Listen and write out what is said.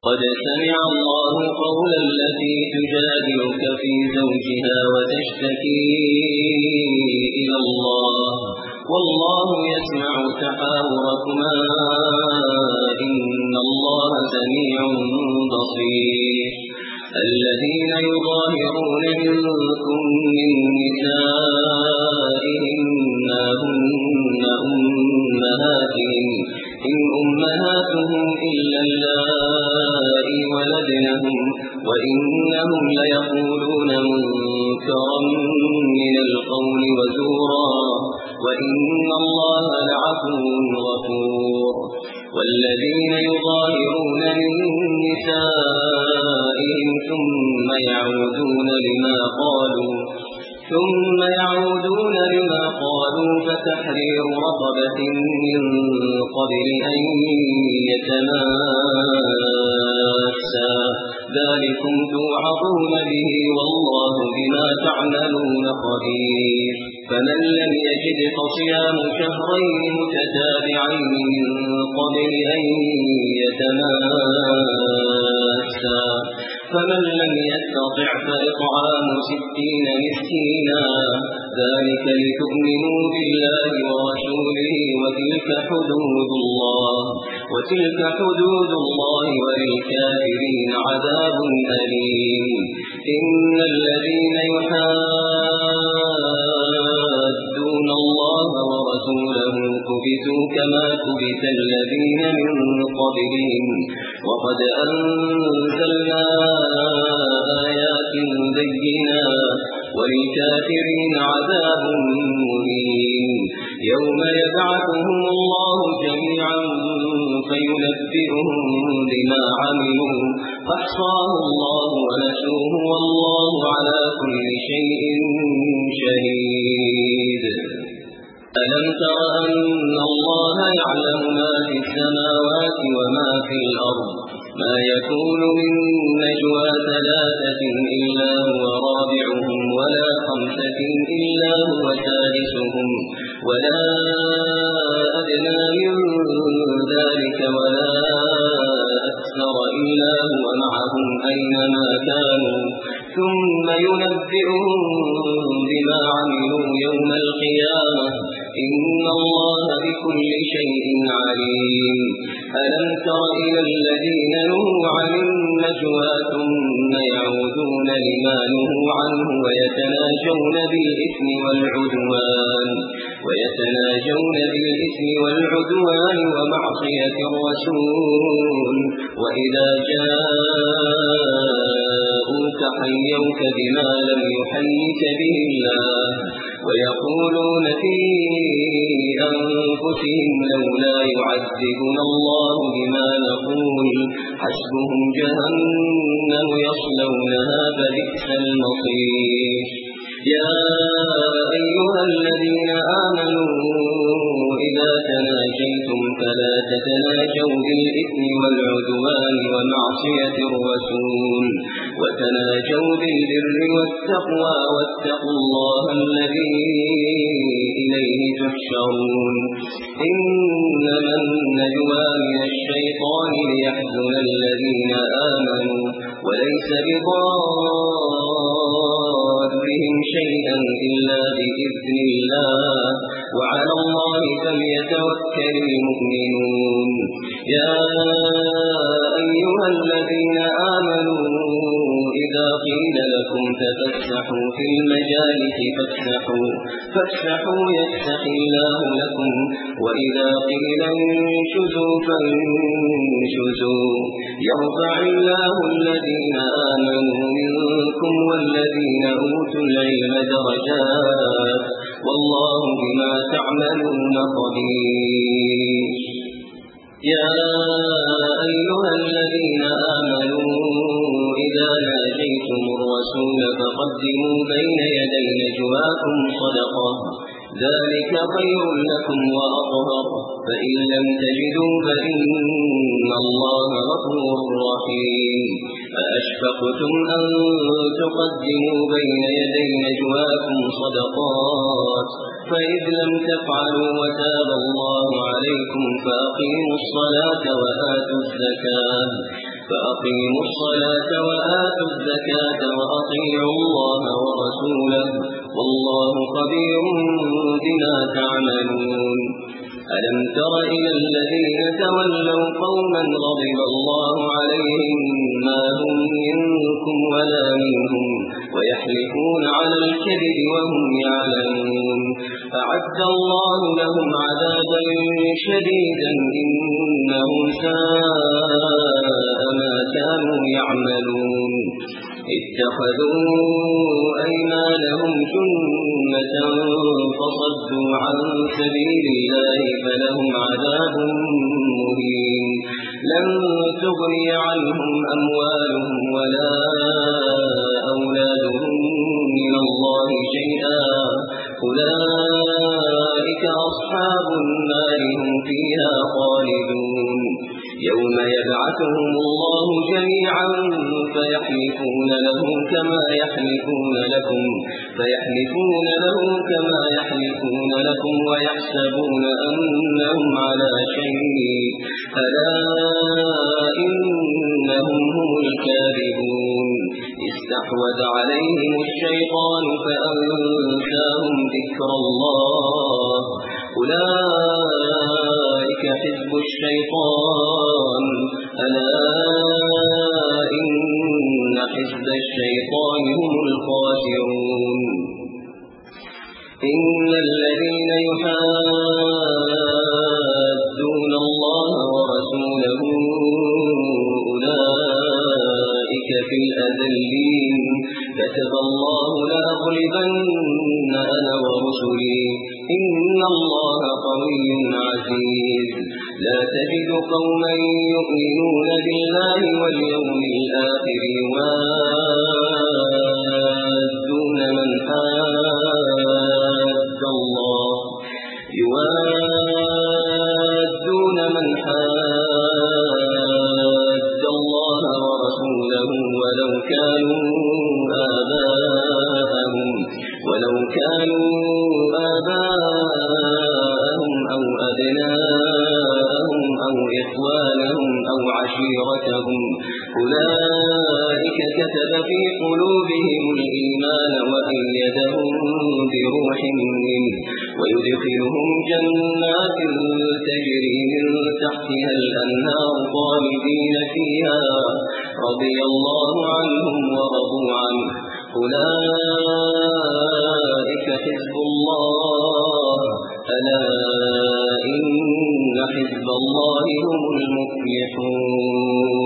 قد سمع الله قول التي تجادلك في زوجها وتشتكي إلى الله والله يسمع تحاوركما إن الله سميع بصير. الذين يظاهرون منكم من نسائهم ما هن أمهاتهم إن أمهاتهم إلا اللائي ولدنهم وإنهم ليقولون منكرا من القول وزورا وإن الله لعفو غفور. والذين يظاهرون من نسائهم ثم يعودون لما قالوا فتحرير رقبة من قبل أن يتماسا ذلكم توعظون به والله بما تعملون خبير. فمن لم يجد فصيام شهرين متتابعين من قبل أن يتماسا فمن لم يستطع فإطعام 60 مسكينا ذلك لتؤمنوا بالله ورسوله وتلك حدود الله وللكافرين عذاب أليم. إن الذين يحادون الله ورسوله كبتوا كما كبت الذين من قبلهم وقد أنزلنا آيات بينات وللكافرين عذاب مهين. يوم يبعثهم الله جميعا فينبئهم بما عملوا فاحصاه الله ونسوه والله على كل شيء شهيد. ألم تر أن الله يعلم ما في السماوات وما في الأرض ما يكون من نجوى 3 إلا هو رابعهم ولا 5 إلا هو سادسهم ولا أدنى من ذلك ولا أكثر إلا هو معهم أينما كانوا ثم ينبئهم بما عملوا يوم القيامة إن الله بكل شيء عليم. ألم تر إلى الذين نهوا عن النجوى ثم يعودون لما نهوا عنه ويتناجون بالإثم والعدوان ومعصية الرسول وإذا جاءوك حيوك بما لم يحيك به الله ويقولون في أنفسهم لولا يعذبنا الله بما نقول حسبهم جهنم يصلونها فبئس المصير. يا أيها الذين آمنوا إذا تناجيتم فلا تتناجوا بالإثم والعدوان ومعصية الرسول وتناجوا بالبر والتقوى واتقوا الله الذي إليه تحشرون. إنما النجوى من الشيطان ليحزن الذين آمنوا وليس بضارهم شيئا إلا بإذن الله وعلى الله فليتوكل المؤمنون. يا أيها الذين آمنوا إذا قيل لكم تفسحوا في المجالس فافسحوا يفسح الله لكم وإذا قيل انشزوا فانشزوا يرفع الله الذين آمنوا منكم والذين أوتوا العلم درجات والله بما تعملون خبير. يا أيها الذين آمنوا إذا ناجيتم الرسول فقدموا بين يدي نجواكم صدقة ذلك خير لكم وأطهر فإن لم تجدوا فإن الله غفور رحيم. فأشفقتم أن تقدموا بين يدي نجواكم صدقات فإذ لم تفعلوا وتاب الله عليكم فأقيموا الصلاة وآتوا الزكاة فأقيموا الصلاة وآتوا الزكاة وأطيعوا الله ورسوله والله خبير بما تعملون ألم تر إلى الذين تولوا قوما غضب الله عليهم ما هم منكم ولا منهم ويحلفون على الكذب وهم يعلمون أعد الله لهم عذابا شديدا إنهم ساء ما كانوا يعملون اتخذوا أيمانهم جنة فصدوا عن سبيل الله فلهم عذاب مهين لن تغني عنهم أموالهم ولا أولادهم من الله شيئا أولئك أصحاب النار هم فيها خالدون يوم يبعثهم الله جميعا فيحلفون له كما يحلفون لكم ويحسبون أنهم على شيء ألا إنهم هم الكاذبون استحوذ عليهم الشيطان فأنساهم ذكر الله أولئك حزب الشيطان ألا إن حزب الشيطان هم الخاسرون إن الذين يحادون الله ورسوله أولئك في الأذلين كتب الله لأغلبن أنا ورسلي إن الله قوي عزيز لا تجد قوما يؤمنون بالله واليوم الآخر يوادون من حاد الله ورسوله ولو كانوا آباءهم أو أبناءهم أو إخوانهم أو عشيرتهم أولئك كتب في قلوبهم الإيمان وأيدهم بروح منه ويدخلهم جنات تجري من تحتها الأنهار خالدين فيها رضي الله عنهم ورضوا عنه أولئك حزب الله ألا إن حزب الله هم المفلحون